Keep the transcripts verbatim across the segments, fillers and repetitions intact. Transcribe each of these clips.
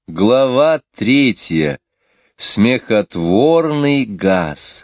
Глава третья. Смехотворный газ.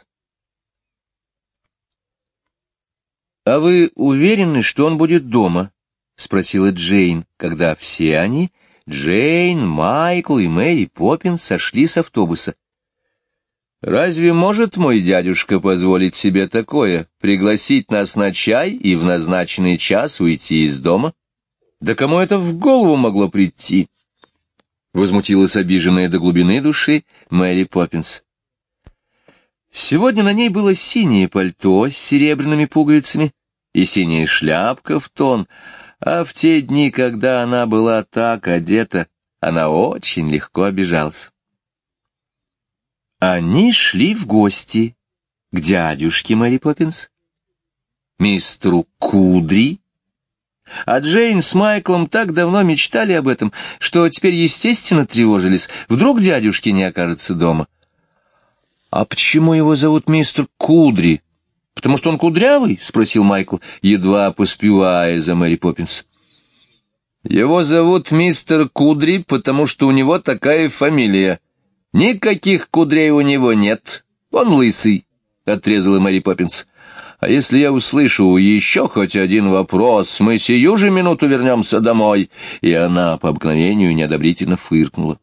«А вы уверены, что он будет дома?» — спросила Джейн, когда все они, Джейн, Майкл и Мэри Поппинс, сошли с автобуса. «Разве может мой дядюшка позволить себе такое, пригласить нас на чай и в назначенный час уйти из дома? Да кому это в голову могло прийти?» Возмутилась обиженная до глубины души Мэри Поппинс. Сегодня на ней было синее пальто с серебряными пуговицами и синяя шляпка в тон, а в те дни, когда она была так одета, она очень легко обижалась. Они шли в гости к дядюшке Мэри Поппинс, мистеру Кудри, а Джейн с Майклом так давно мечтали об этом, что теперь, естественно, тревожились. Вдруг дядюшки не окажется дома. — А почему его зовут мистер Кудри? — Потому что он кудрявый? — спросил Майкл, едва поспевая за Мэри Поппинс. — Его зовут мистер Кудри, потому что у него такая фамилия. Никаких кудрей у него нет. Он лысый, — отрезала Мэри Поппинс. А если я услышу еще хоть один вопрос, мы сию же минуту вернемся домой. И она по обыкновению неодобрительно фыркнула.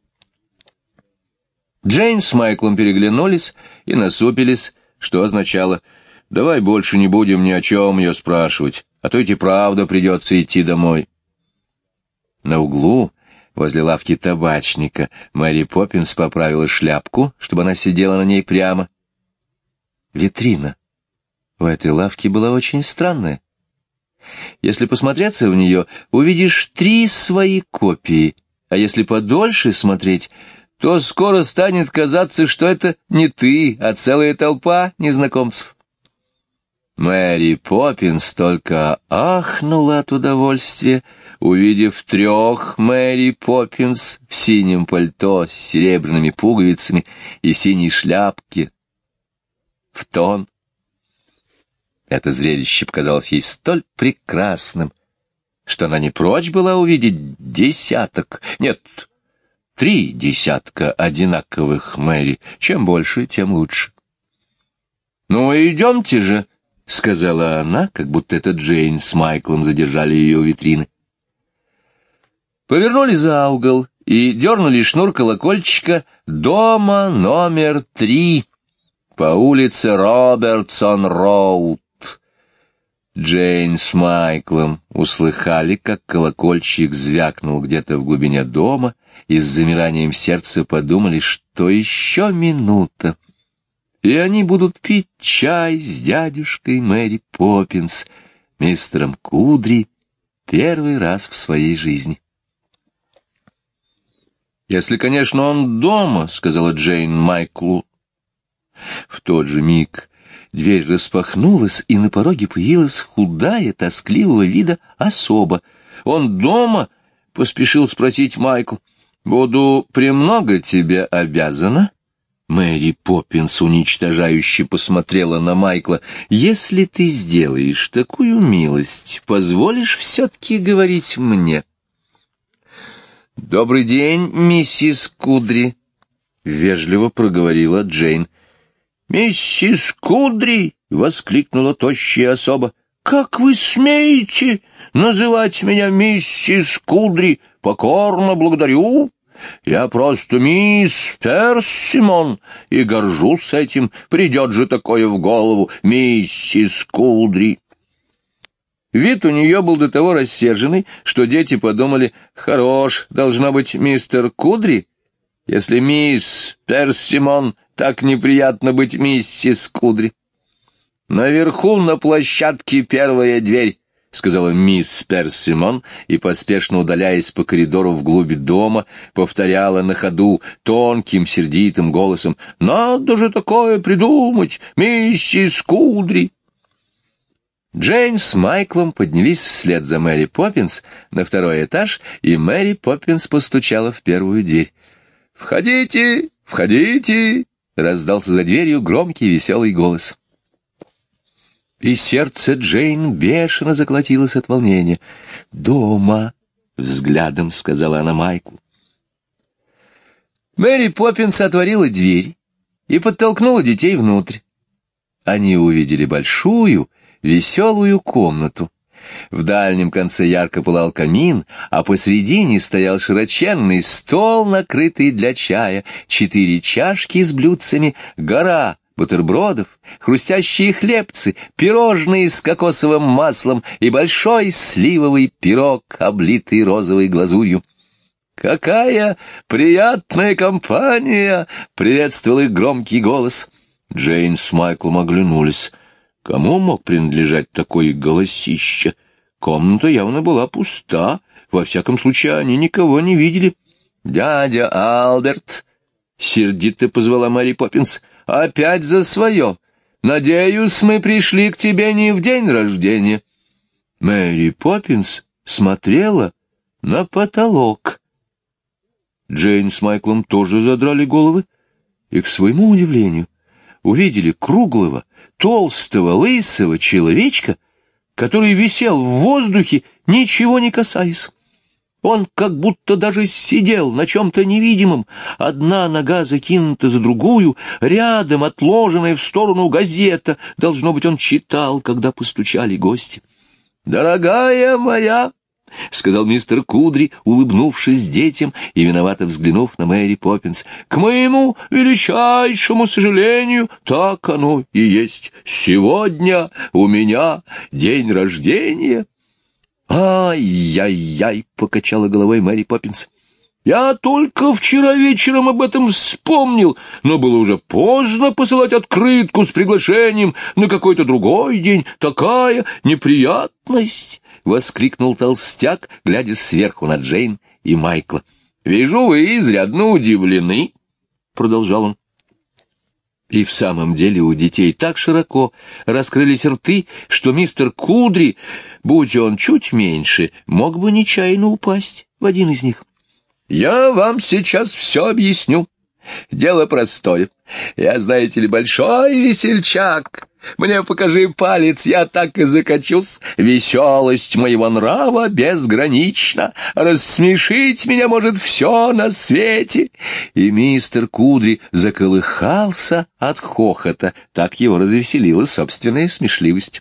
Джейн с Майклом переглянулись и насупились, что означало: «Давай больше не будем ни о чем ее спрашивать, а то ведь и правда придется идти домой». На углу, возле лавки табачника, Мэри Поппинс поправила шляпку, чтобы она сидела на ней прямо. Витрина у этой лавки была очень странная. Если посмотреться в нее, увидишь три свои копии, а если подольше смотреть, то скоро станет казаться, что это не ты, а целая толпа незнакомцев. Мэри Поппинс только ахнула от удовольствия, увидев трех Мэри Поппинс в синем пальто с серебряными пуговицами и синей шляпке в тон. Это зрелище показалось ей столь прекрасным, что она не прочь была увидеть десяток, нет, три десятка одинаковых Мэри. Чем больше, тем лучше. «Ну, идемте же», — сказала она, как будто это Джейн с Майклом задержали ее у витрины. Повернули за угол и дернули шнур колокольчика дома номер три по улице Робертсон-Роуд. Джейн с Майклом услыхали, как колокольчик звякнул где-то в глубине дома, и с замиранием сердца подумали, что еще минута, и они будут пить чай с дядюшкой Мэри Поппинс, мистером Кудри, первый раз в своей жизни. «Если, конечно, он дома», — сказала Джейн Майклу. В тот же миг дверь распахнулась, и на пороге появилась худая, тоскливого вида особа. «Он дома?» — поспешил спросить Майкл. «Буду премного тебе обязана?» Мэри Поппинс уничтожающе посмотрела на Майкла. «Если ты сделаешь такую милость, позволишь все-таки говорить мне?» «Добрый день, миссис Кудри», — вежливо проговорила Джейн. «Миссис Кудри!» — воскликнула тощая особа. «Как вы смеете называть меня миссис Кудри? Покорно благодарю. Я просто мисс Персимон и горжусь этим. Придет же такое в голову, миссис Кудри!» Вид у нее был до того рассерженный, что дети подумали: «Хорош, должно быть, мистер Кудри, если мисс Персимон, так неприятно быть миссис Кудри». «Наверху на площадке первая дверь», — сказала мисс Персимон, и, поспешно удаляясь по коридору вглубь дома, повторяла на ходу тонким сердитым голосом: «Надо же такое придумать, миссис Кудри!» Джейн с Майклом поднялись вслед за Мэри Поппинс на второй этаж, и Мэри Поппинс постучала в первую дверь. «Входите, входите!» — раздался за дверью громкий веселый голос. И сердце Джейн бешено заколотилось от волнения. «Дома!» — взглядом сказала она Майклу. Мэри Поппинс отворила дверь и подтолкнула детей внутрь. Они увидели большую, веселую комнату. В дальнем конце ярко пылал камин, а посредине стоял широченный стол, накрытый для чая, четыре чашки с блюдцами, гора бутербродов, хрустящие хлебцы, пирожные с кокосовым маслом и большой сливовый пирог, облитый розовой глазурью. «Какая приятная компания!» — приветствовал их громкий голос. Джейн с Майклом оглянулись. Кому мог принадлежать такое голосище? Комната явно была пуста. Во всяком случае, они никого не видели. «Дядя Алберт!» — сердито позвала Мэри Поппинс. «Опять за свое! Надеюсь, мы пришли к тебе не в день рождения». Мэри Поппинс смотрела на потолок. Джейн с Майклом тоже задрали головы и, к своему удивлению, увидели круглого, толстого, лысого человечка, который висел в воздухе, ничего не касаясь. Он как будто даже сидел на чем-то невидимом, одна нога закинута за другую, рядом отложенная в сторону газета. Должно быть, он читал, когда постучали гости. «Дорогая моя!» — сказал мистер Кудри, улыбнувшись детям и виновато взглянув на Мэри Поппинс. «К моему величайшему сожалению, так оно и есть. Сегодня у меня день рождения». «Ай-яй-яй!» — покачала головой Мэри Поппинс. «Я только вчера вечером об этом вспомнил, но было уже поздно посылать открытку с приглашением на какой-то другой день. Такая неприятность!» — воскликнул толстяк, глядя сверху на Джейн и Майкла. «Вижу, вы изрядно удивлены», — продолжал он. И в самом деле у детей так широко раскрылись рты, что мистер Кудри, будь он чуть меньше, мог бы нечаянно упасть в один из них. «Я вам сейчас все объясню. Дело простое. Я, знаете ли, большой весельчак. Мне покажи палец, я так и закачусь. Веселость моего нрава безгранична. Рассмешить меня может все на свете». И мистер Кудри заколыхался от хохота. Так его развеселила собственная смешливость.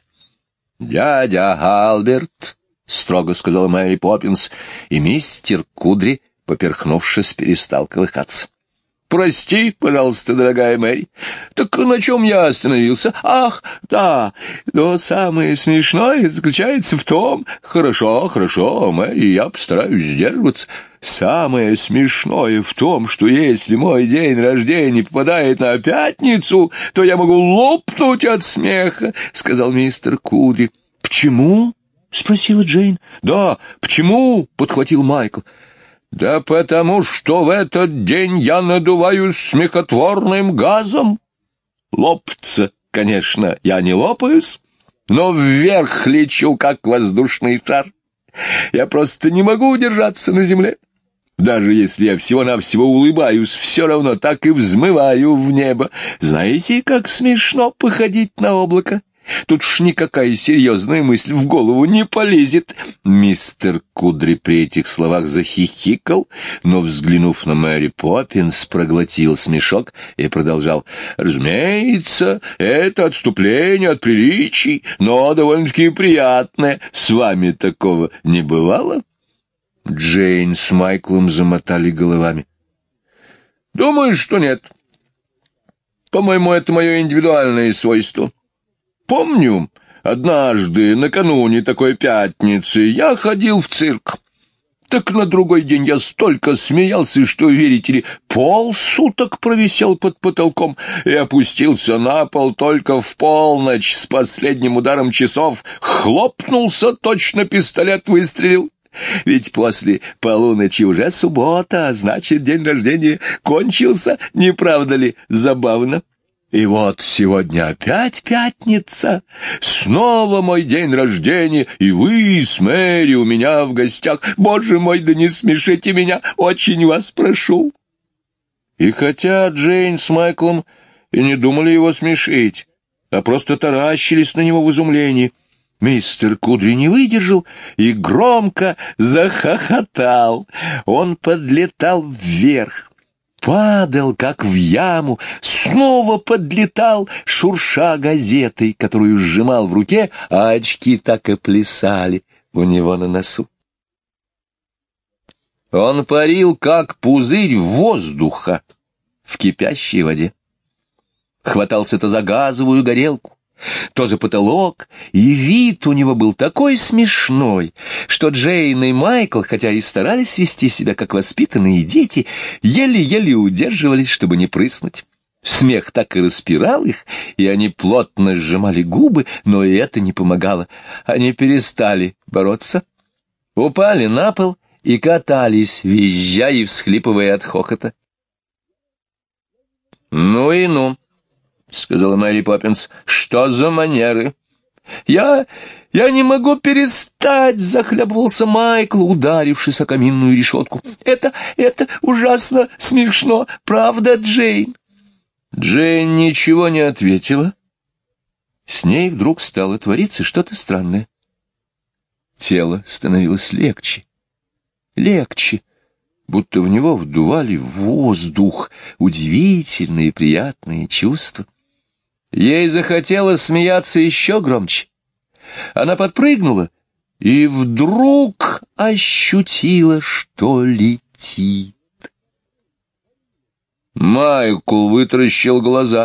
«Дядя Алберт», — строго сказала Мэри Поппинс, и мистер Кудри, поперхнувшись, перестал колыхаться. «Прости, пожалуйста, дорогая Мэри. Так на чем я остановился? Ах, да, но самое смешное заключается в том... Хорошо, хорошо, Мэри, я постараюсь сдерживаться. Самое смешное в том, что если мой день рождения попадает на пятницу, то я могу лопнуть от смеха», — сказал мистер Кудри. «Почему?» — спросила Джейн. «Да, почему?» — подхватил Майкл. «Да потому что в этот день я надуваюсь смехотворным газом. Лопаться, конечно, я не лопаюсь, но вверх лечу, как воздушный шар. Я просто не могу удержаться на земле. Даже если я всего-навсего улыбаюсь, все равно так и взмываю в небо. Знаете, как смешно походить на облако? Тут ж никакая серьезная мысль в голову не полезет». Мистер Кудри при этих словах захихикал, но, взглянув на Мэри Поппинс, проглотил смешок и продолжал. «Разумеется, это отступление от приличий, но довольно-таки приятное. С вами такого не бывало?» Джейн с Майклом замотали головами. «Думаю, что нет. По-моему, это мое индивидуальное свойство. Помню, однажды, накануне такой пятницы, я ходил в цирк. Так на другой день я столько смеялся, что, верите ли, полсуток провисел под потолком и опустился на пол только в полночь с последним ударом часов. Хлопнулся, точно пистолет выстрелил. Ведь после полуночи уже суббота, а значит, день рождения кончился, не правда ли забавно? И вот сегодня опять пятница, снова мой день рождения, и вы с Мэри у меня в гостях. Боже мой, да не смешите меня, очень вас прошу». И хотя Джейн с Майклом и не думали его смешить, а просто таращились на него в изумлении, мистер Кудри не выдержал и громко захохотал. Он подлетал вверх, падал, как в яму, снова подлетал, шурша газетой, которую сжимал в руке, а очки так и плясали у него на носу. Он парил, как пузырь воздуха в кипящей воде. Хватался то за газовую горелку, то за потолок, и вид у него был такой смешной, что Джейн и Майкл, хотя и старались вести себя как воспитанные дети, еле-еле удерживались, чтобы не прыснуть. Смех так и распирал их, и они плотно сжимали губы, но и это не помогало. Они перестали бороться, упали на пол и катались, визжа и всхлипывая от хохота. «Ну и ну», — сказала Мэри Поппинс, — «что за манеры?» «Я... я не могу перестать», — захлебывался Майкл, ударившись о каминную решетку. «Это... это ужасно смешно, правда, Джейн?» Джейн ничего не ответила. С ней вдруг стало твориться что-то странное. Тело становилось легче, легче, будто в него вдували воздух, удивительные приятные чувства. Ей захотелось смеяться еще громче. Она подпрыгнула и вдруг ощутила, что летит. Майкл вытаращил глаза.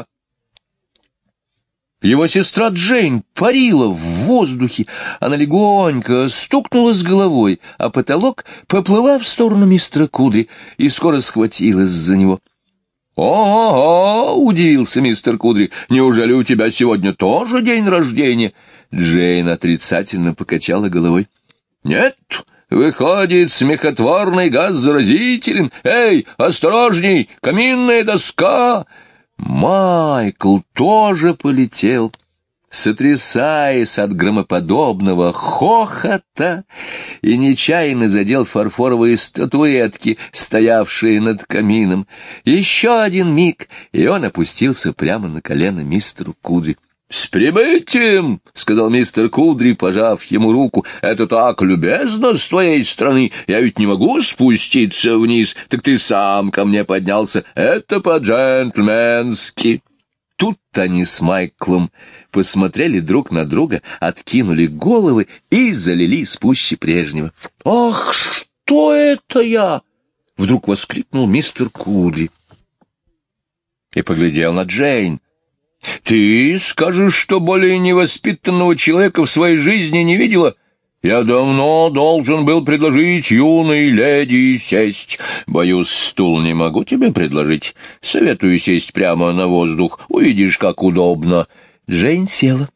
Его сестра Джейн парила в воздухе. Она легонько стукнулась головой, а потолок поплыла в сторону мистера Кудри и скоро схватилась за него. «О-о-о!» — удивился мистер Кудри. «Неужели у тебя сегодня тоже день рождения?» Джейн отрицательно покачала головой. «Нет, выходит, смехотворный газ заразителен. Эй, осторожней, каминная доска!» Майкл тоже полетел, сотрясаясь от громоподобного хохота, и нечаянно задел фарфоровые статуэтки, стоявшие над камином. Еще один миг, и он опустился прямо на колено мистеру Кудри. «С прибытием!» — сказал мистер Кудри, пожав ему руку. «Это так любезно с твоей стороны! Я ведь не могу спуститься вниз, так ты сам ко мне поднялся. Это по-джентльменски!» Тут они с Майклом посмотрели друг на друга, откинули головы и залились пуще прежнего. «Ах, что это я!» — вдруг воскликнул мистер Кудри и поглядел на Джейн. «Ты скажешь, что более невоспитанного человека в своей жизни не видела? Я давно должен был предложить юной леди сесть. Боюсь, стул не могу тебе предложить. Советую сесть прямо на воздух. Увидишь, как удобно». Джейн села.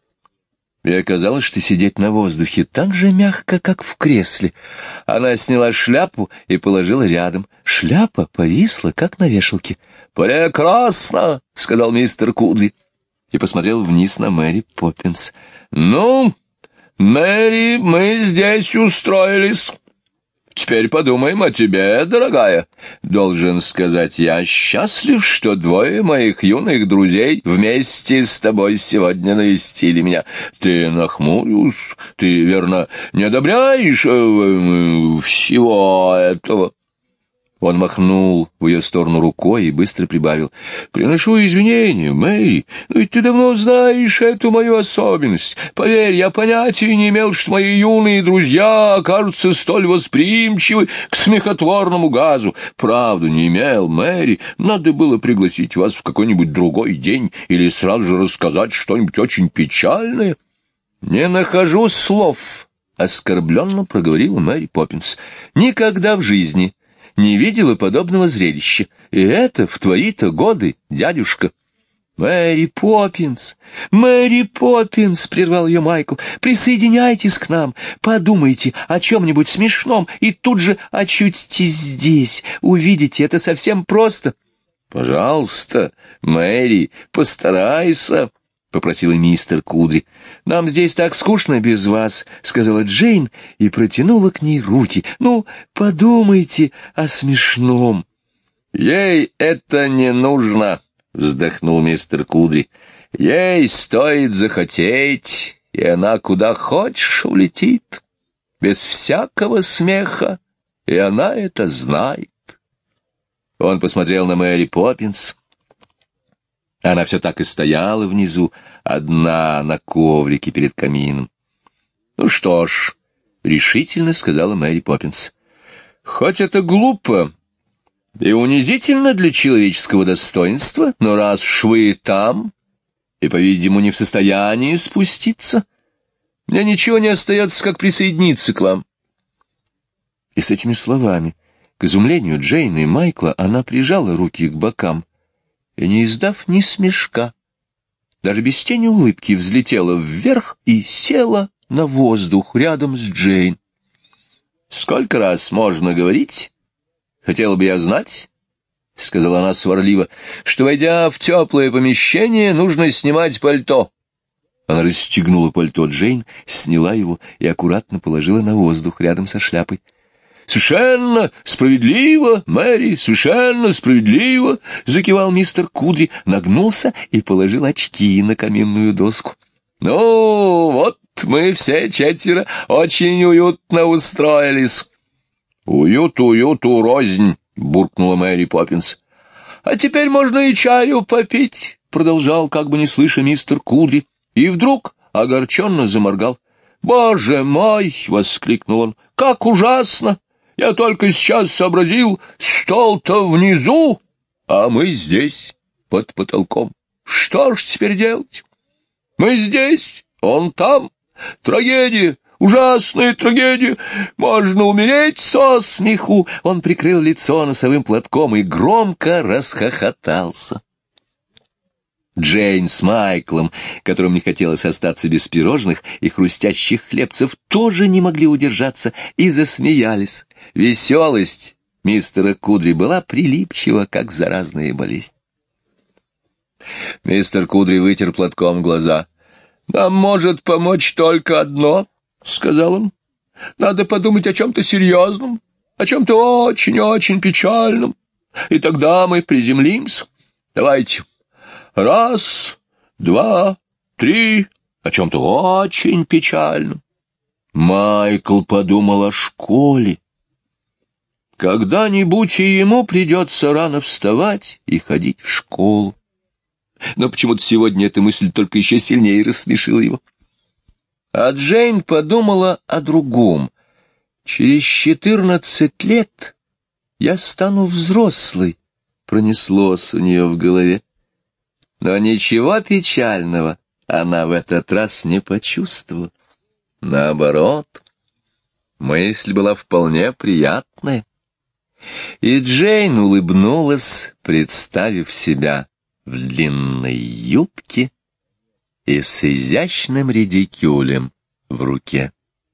И оказалось, что сидеть на воздухе так же мягко, как в кресле. Она сняла шляпу и положила рядом. Шляпа повисла, как на вешалке. «Прекрасно!» — сказал мистер Кудри и посмотрел вниз на Мэри Поппинс. «Ну, Мэри, мы здесь устроились. Теперь подумаем о тебе, дорогая. Должен сказать, я счастлив, что двое моих юных друзей вместе с тобой сегодня навестили меня. Ты нахмурился, ты, верно, не одобряешь э, э, всего этого?» Он махнул в ее сторону рукой и быстро прибавил. «Приношу извинения, Мэри, но ведь ты давно знаешь эту мою особенность. Поверь, я понятия не имел, что мои юные друзья окажутся столь восприимчивы к смехотворному газу. Правда, не имел, Мэри. Надо было пригласить вас в какой-нибудь другой день или сразу же рассказать что-нибудь очень печальное». «Не нахожу слов», — оскорбленно проговорила Мэри Поппинс. «Никогда в жизни не видела подобного зрелища. И это в твои-то годы, дядюшка». «Мэри Поппинс! Мэри Поппинс!» — прервал ее Майкл. «Присоединяйтесь к нам, подумайте о чем-нибудь смешном и тут же очутитесь здесь. Увидите, это совсем просто». «Пожалуйста, Мэри, постарайся», — попросил мистер Кудри. «Нам здесь так скучно без вас», — сказала Джейн и протянула к ней руки. «Ну, подумайте о смешном». «Ей это не нужно», — вздохнул мистер Кудри. «Ей стоит захотеть, и она куда хочешь улетит, без всякого смеха, и она это знает». Он посмотрел на Мэри Поппинс. Она все так и стояла внизу, одна на коврике перед камином. «Ну что ж», — решительно сказала Мэри Поппинс, — «хоть это глупо и унизительно для человеческого достоинства, но раз уж вы там и, по-видимому, не в состоянии спуститься, мне ничего не остается, как присоединиться к вам». И с этими словами, к изумлению Джейна и Майкла, она прижала руки к бокам и, не издав ни смешка, даже без тени улыбки, взлетела вверх и села на воздух рядом с Джейн. «Сколько раз можно говорить? Хотела бы я знать, — сказала она сварливо, — что, войдя в теплое помещение, нужно снимать пальто». Она расстегнула пальто Джейн, сняла его и аккуратно положила на воздух рядом со шляпой. «Совершенно справедливо, Мэри, совершенно справедливо!» — закивал мистер Кудри, нагнулся и положил очки на каминную доску. «Ну, вот мы все четверо очень уютно устроились». «Уют, уюту рознь!» — буркнула Мэри Поппинс. «А теперь можно и чаю попить», — продолжал, как бы не слыша, мистер Кудри, и вдруг огорченно заморгал. «Боже мой!» — воскликнул он. «Как ужасно! Я только сейчас сообразил, стол-то внизу, а мы здесь, под потолком. Что ж теперь делать? Мы здесь, он там. Трагедия, ужасная трагедия. Можно умереть со смеху». Он прикрыл лицо носовым платком и громко расхохотался. Джейн с Майклом, которым не хотелось остаться без пирожных и хрустящих хлебцев, тоже не могли удержаться и засмеялись. Веселость мистера Кудри была прилипчива, как заразная болезнь. Мистер Кудри вытер платком глаза. «Нам может помочь только одно», — сказал он. «Надо подумать о чем-то серьезном, о чем-то очень-очень печальном, и тогда мы приземлимся. Давайте. Раз, два, три, о чем-то очень печальном». Майкл подумал о школе. Когда-нибудь и ему придется рано вставать и ходить в школу. Но почему-то сегодня эта мысль только еще сильнее рассмешила его. А Джейн подумала о другом. «Через четырнадцать лет я стану взрослой», — пронеслось у нее в голове. Но ничего печального она в этот раз не почувствовала. Наоборот, мысль была вполне приятная. И Джейн улыбнулась, представив себя в длинной юбке и с изящным редикюлем в руке.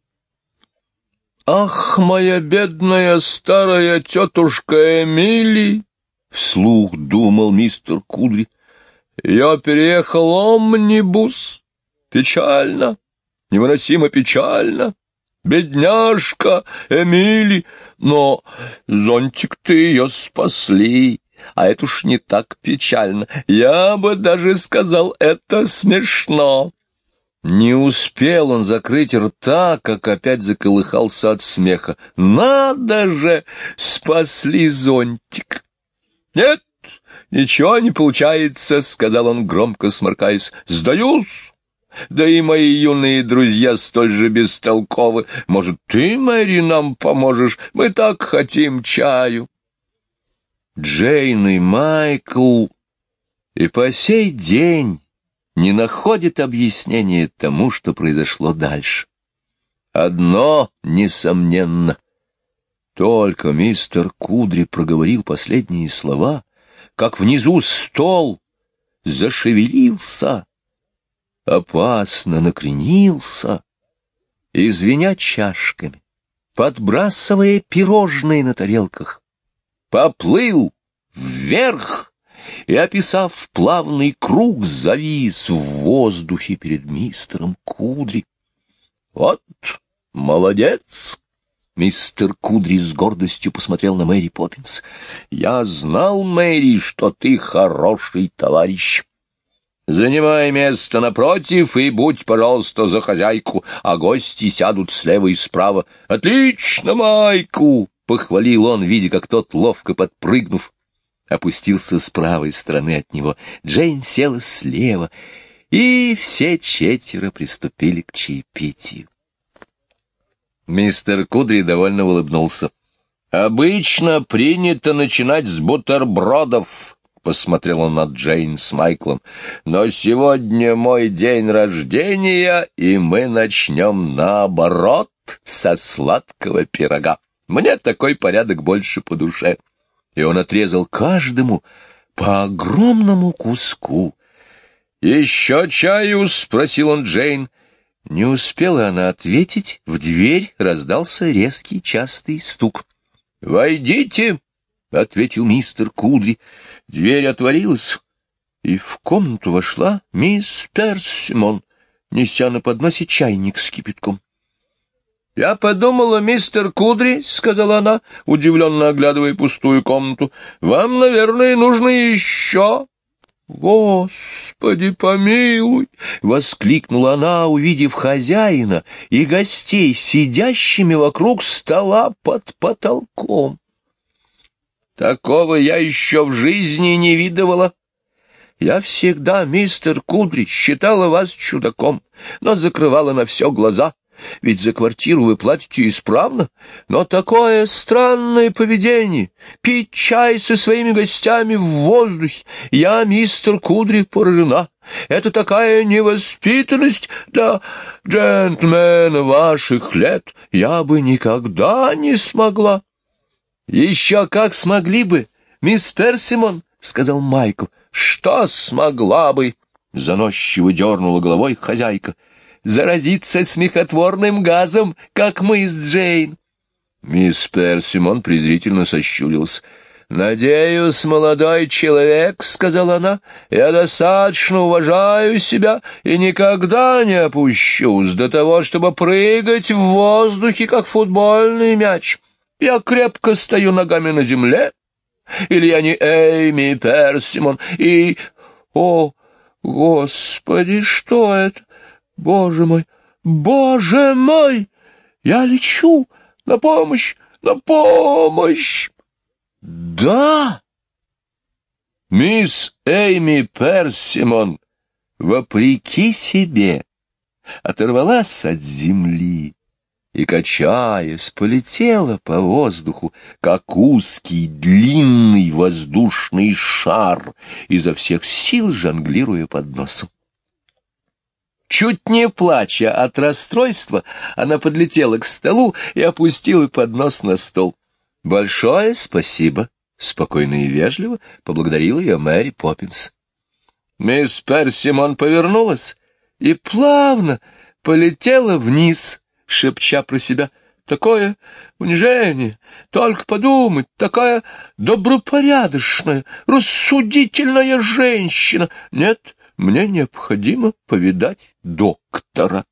«Ах, моя бедная старая тетушка Эмили!» — вслух думал мистер Кудри. «Я переехал омнибус. Печально, невыносимо печально. Бедняжка Эмили, но зонтик-то ее спасли, а это уж не так печально. Я бы даже сказал, это смешно». Не успел он закрыть рта, как опять заколыхался от смеха. «Надо же, спасли зонтик!» «Нет, ничего не получается», — сказал он, громко сморкаясь. «Сдаюсь. Да и мои юные друзья столь же бестолковы. Может, ты, Мэри, нам поможешь? Мы так хотим чаю». Джейн и Майкл и по сей день не находят объяснения тому, что произошло дальше. Одно несомненно. Только мистер Кудри проговорил последние слова, как внизу стол зашевелился, опасно накренился, и, звеня чашками, подбрасывая пирожные на тарелках, поплыл вверх и, описав плавный круг, завис в воздухе перед мистером Кудри. «Вот молодец!» Мистер Кудри с гордостью посмотрел на Мэри Поппинс. «Я знал, Мэри, что ты хороший товарищ. Занимай место напротив и будь, пожалуйста, за хозяйку, а гости сядут слева и справа». «Отлично, Майкл!» — похвалил он, видя, как тот, ловко подпрыгнув, опустился с правой стороны от него, Джейн села слева, и все четверо приступили к чаепитию. Мистер Кудри довольно улыбнулся. «Обычно принято начинать с бутербродов», — посмотрел он на Джейн с Майклом. «Но сегодня мой день рождения, и мы начнем наоборот, со сладкого пирога. Мне такой порядок больше по душе». И он отрезал каждому по огромному куску. «Еще чаю?» — спросил он Джейн. Не успела она ответить, в дверь раздался резкий частый стук. «Войдите!» — ответил мистер Кудри. Дверь отворилась, и в комнату вошла мисс Персимон, неся на подносе чайник с кипятком. «Я подумала, мистер Кудри, — сказала она, удивленно оглядывая пустую комнату, — вам, наверное, нужно еще». «Господи помилуй!» — воскликнула она, увидев хозяина и гостей, сидящими вокруг стола под потолком. «Такого я еще в жизни не видывала. Я всегда, мистер Кудри, считала вас чудаком, но закрывала на все глаза. Ведь за квартиру вы платите исправно, но такое странное поведение, пить чай со своими гостями в воздухе, я, мистер Кудри, поражена. Это такая невоспитанность для джентльмена ваших лет, я бы никогда не смогла». «Еще как смогли бы, мисс Персимон», — сказал Майкл. «Что смогла бы?» — заносчиво дернула головой хозяйка. «Заразиться смехотворным газом, как мы с Джейн». Мисс Персимон презрительно сощурилась. «Надеюсь, молодой человек, — сказала она, — я достаточно уважаю себя и никогда не опущусь до того, чтобы прыгать в воздухе, как футбольный мяч. Я крепко стою ногами на земле, или я не Эйми Персимон, и... О, Господи, что это? Боже мой, Боже мой! Я лечу! На помощь! На помощь!» «Да!» Мисс Эйми Персимон, вопреки себе, оторвалась от земли и, качаясь, полетела по воздуху, как узкий длинный воздушный шар, изо всех сил жонглируя под носом. Чуть не плача от расстройства, она подлетела к столу и опустила поднос на стол. «Большое спасибо», — спокойно и вежливо поблагодарила ее Мэри Поппинс. Мисс Персимон повернулась и плавно полетела вниз, шепча про себя: «Такое унижение! Только подумать, такая добропорядочная, рассудительная женщина! Нет, мне необходимо повидать доктора».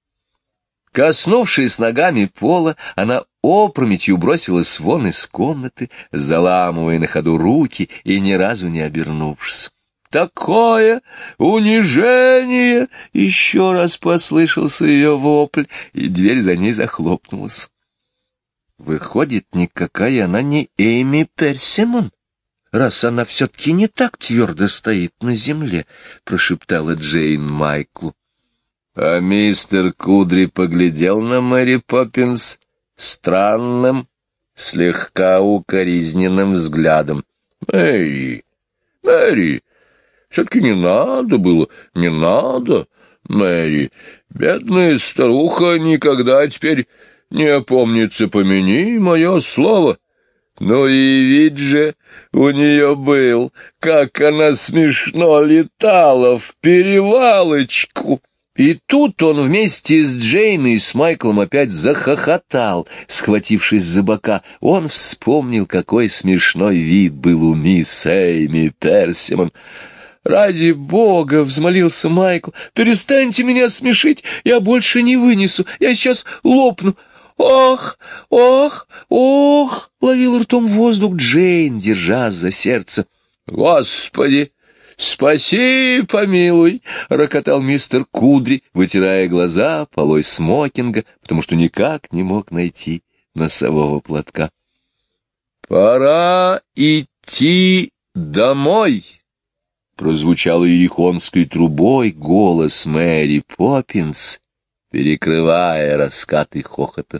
Коснувшись ногами пола, она опрометью бросилась вон из комнаты, заламывая на ходу руки и ни разу не обернувшись. «Такое унижение!» — еще раз послышался ее вопль, и дверь за ней захлопнулась. «Выходит, никакая она не Эйми Персимон, раз она все-таки не так твердо стоит на земле», — прошептала Джейн Майклу. А мистер Кудри поглядел на Мэри Поппинс странным, слегка укоризненным взглядом. «Мэри, Мэри, все-таки не надо было, не надо, Мэри. Бедная старуха никогда теперь не опомнится, помяни мое слово». Ну и вид же у нее был, как она смешно летала в перевалочку. И тут он вместе с Джейн и с Майклом опять захохотал, схватившись за бока. Он вспомнил, какой смешной вид был у мисс Эйми Персимон. «Ради бога!» — взмолился Майкл. «Перестаньте меня смешить! Я больше не вынесу! Я сейчас лопну!» «Ох! Ох! Ох!» — ловил ртом воздух Джейн, держа за сердце. «Господи! Спаси, помилуй!» — рокотал мистер Кудри, вытирая глаза полой смокинга, потому что никак не мог найти носового платка. «Пора идти «Домой!» — прозвучал иерихонской трубой голос Мэри Поппинс, перекрывая раскаты хохота.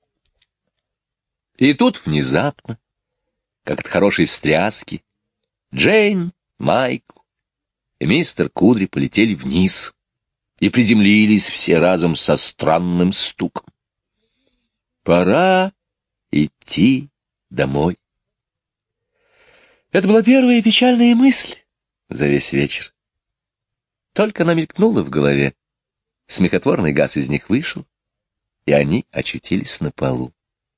И тут внезапно, как от хорошей встряски, Джейн, Майкл и мистер Кудри полетели вниз и приземлились все разом со странным стуком. Пора идти домой. Это была первая печальная мысль за весь вечер. Только она мелькнула в голове. Смехотворный газ из них вышел, и они очутились на полу.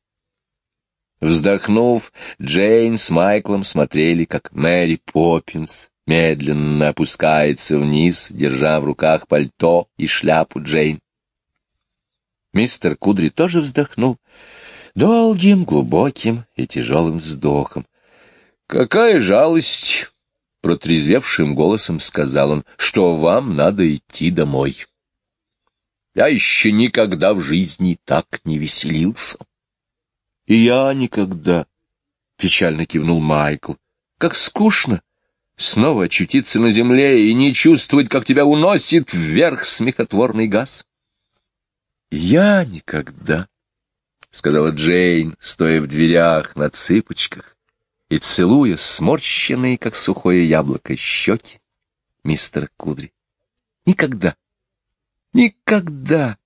Вздохнув, Джейн с Майклом смотрели, как Мэри Поппинс медленно опускается вниз, держа в руках пальто и шляпу Джейн. Мистер Кудри тоже вздохнул долгим, глубоким и тяжелым вздохом. «Какая жалость!» — протрезвевшим голосом сказал он, — «что вам надо идти домой. Я еще никогда в жизни так не веселился». «И я никогда», — печально кивнул Майкл. «Как скучно снова очутиться на земле и не чувствовать, как тебя уносит вверх смехотворный газ». «Я никогда», — сказала Джейн, стоя в дверях на цыпочках и целуя сморщенные, как сухое яблоко, щеки мистера Кудри. «Никогда, никогда».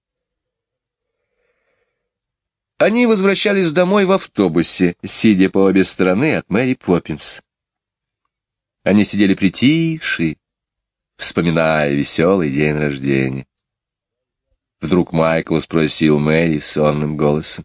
Они возвращались домой в автобусе, сидя по обе стороны от Мэри Поппинс. Они сидели притихшие, вспоминая веселый день рождения. Вдруг Майкл спросил Мэри сонным голосом: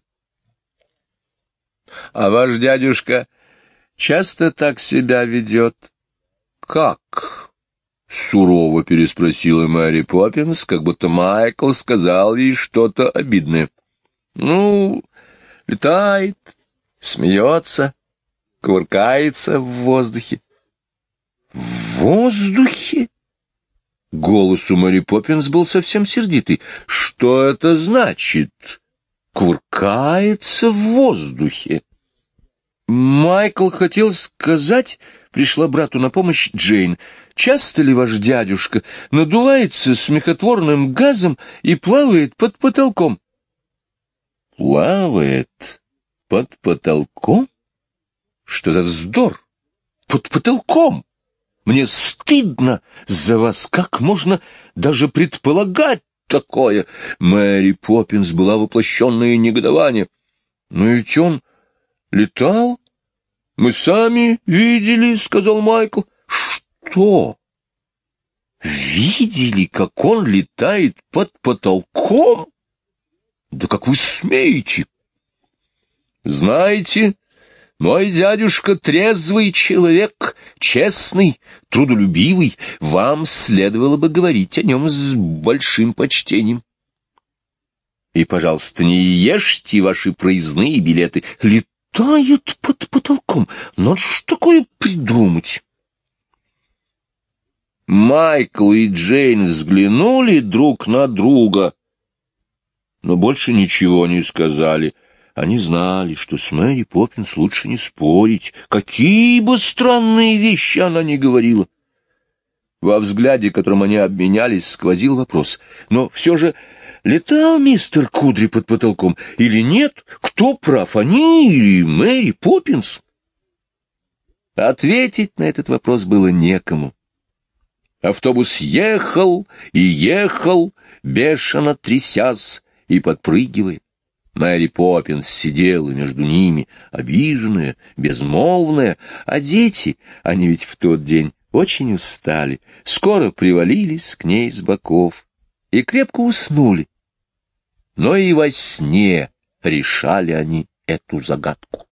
«А ваш дядюшка часто так себя ведет?» «Как?» — сурово переспросила Мэри Поппинс, как будто Майкл сказал ей что-то обидное. «Ну, летает, смеется, кувыркается в воздухе». «В воздухе?» Голос у Мэри Поппинс был совсем сердитый. «Что это значит? Кувыркается в воздухе?» Майкл хотел сказать, пришла брату на помощь Джейн: «Часто ли ваш дядюшка надувается смехотворным газом и плавает под потолком?» «Плавает под потолком? Что за вздор? Под потолком? Мне стыдно за вас, как можно даже предполагать такое?» Мэри Поппинс была воплощенное негодование. «Но ведь он летал? Мы сами видели», — сказал Майкл. «Что? Видели, как он летает под потолком? Да как вы смеете?» «Знаете, мой дядюшка трезвый человек, честный, трудолюбивый. Вам следовало бы говорить о нем с большим почтением. И, пожалуйста, не ешьте ваши проездные билеты. Летают под потолком. Надо ж такое придумать». Майкл и Джейн взглянули друг на друга, но больше ничего не сказали. Они знали, что с Мэри Поппинс лучше не спорить, какие бы странные вещи она ни говорила. Во взгляде, которым они обменялись, сквозил вопрос: но все же летал мистер Кудри под потолком или нет? Кто прав, они или Мэри Поппинс? Ответить на этот вопрос было некому. Автобус ехал и ехал, бешено трясясь и подпрыгивая. Мэри Поппинс сидела между ними, обиженная, безмолвная, а дети, они ведь в тот день очень устали, скоро привалились к ней с боков и крепко уснули. Но и во сне решали они эту загадку.